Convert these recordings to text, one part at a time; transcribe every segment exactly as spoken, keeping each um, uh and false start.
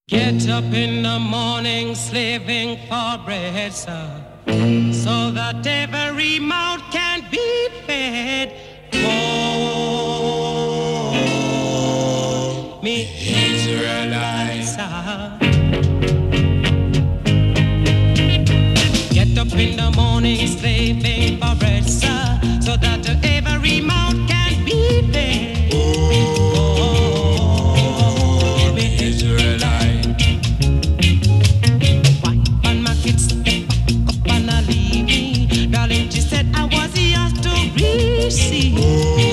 Get up in the morning slaving for bread, sir, so that every mouth can be fed. Oh, me Israelites, sir. Get up in the morning slaving for bread, sir, so that every mouth can be fed. Oh, me Israelites. See, oh,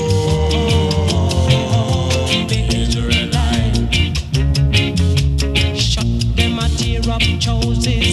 the Israelite. Shut them a tear up chosen